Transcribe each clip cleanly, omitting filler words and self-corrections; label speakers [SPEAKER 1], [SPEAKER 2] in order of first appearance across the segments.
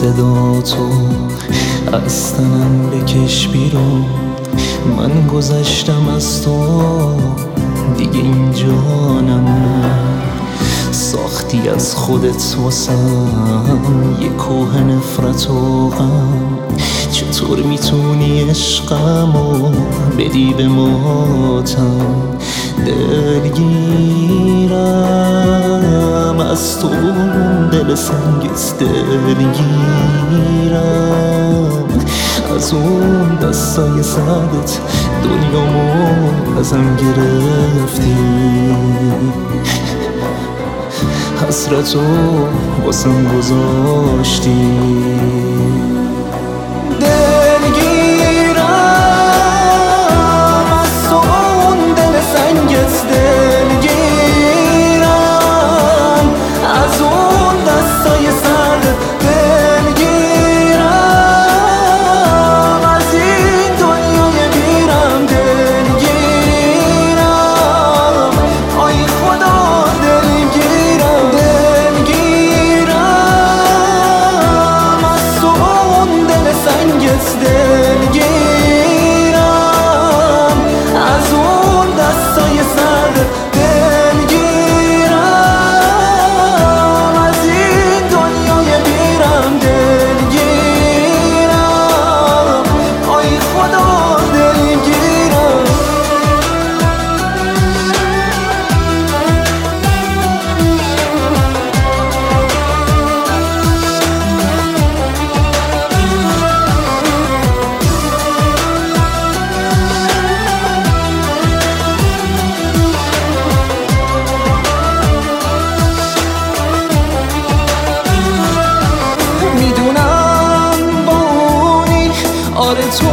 [SPEAKER 1] صدا تو از تنم بکش بیرون. من گذشتم از تو دیگه این جانم نه. ساختی از خودت واسم یه کوه نفرت و غم. چطور میتونی عشقمو بدی به ماتم؟ دلگیرم از تو، دل سنگت دلگیرم از اون دستای سردت. دنیامو ازم گرفتی، حسرتو واسم گذاشتی. دلگیرم از تو، اون دل سنگت دلگیرم از اون دستای سردت. دلگیرم از این دنیای بیرم. دلگیرم آی خدا دلگیرم. دلگیرم از تو، اون دل سنگت دلگیرم از اون دستای سردت. دلگیرم از این دنیای بیرم. دلگیرم آی خدا دلگیرم. آره تو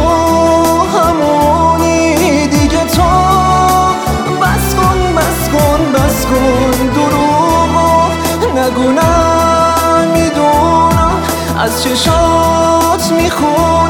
[SPEAKER 1] همونی دیگه. تو بس کن بس کن بس کن دروغو نگو. نه میدونم از چشات میخونم